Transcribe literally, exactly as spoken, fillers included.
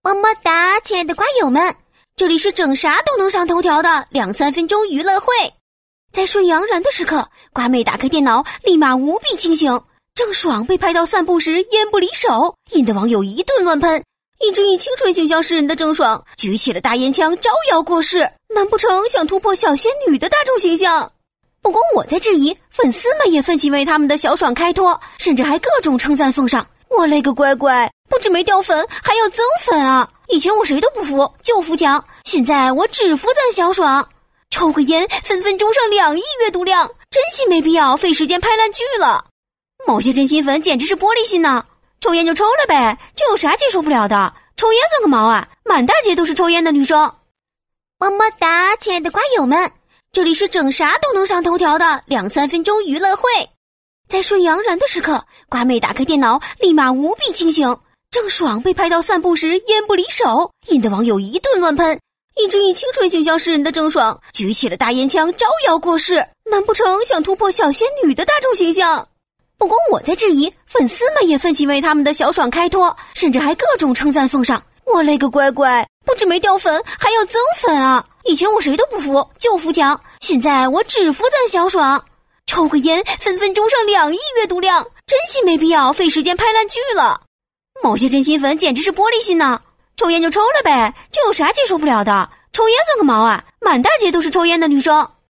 么么哒，亲爱的瓜友们，这里是整啥都能上头条的两三分钟娱乐会。在顺阳然的时刻，瓜妹打开电脑，立马无比清醒。郑爽被拍到散步时烟不离手，引得网友一顿乱喷。一直以清纯形象示人的郑爽，举起了大烟枪招摇过市，难不成想突破小仙女的大众形象？不光我在质疑，粉丝们也奋起为他们的小爽开脱，甚至还各种称赞奉上。我勒个乖乖，不止没掉粉，还要增粉啊！以前我谁都不服，就服强，现在我只服赞小爽。抽个烟分分钟上两亿阅读量，真心没必要费时间拍烂剧了。某些真心粉简直是玻璃心呢，抽烟就抽了呗，这有啥接受不了的？抽烟算个毛啊，满大街都是抽烟的女生。么么哒，亲爱的瓜友们，这里是整啥都能上头条的两三分钟娱乐会。在顺阳然的时刻，瓜妹打开电脑，立马无比清醒。郑爽被拍到散步时烟不离手，引得网友一顿乱喷。一直以清纯形象示人的郑爽，举起了大烟枪招摇过市，难不成想突破小仙女的大众形象？不光我在质疑，粉丝们也奋起为他们的小爽开脱，甚至还各种称赞奉上。我勒个乖乖，不止没掉粉，还要增粉啊！以前我谁都不服，就服强，现在我只服赞小爽。抽个烟分分钟上两亿阅读量，真心没必要费时间拍烂剧了。某些真心粉简直是玻璃心呢，抽烟就抽了呗，这有啥接受不了的？抽烟算个毛啊，满大街都是抽烟的女生。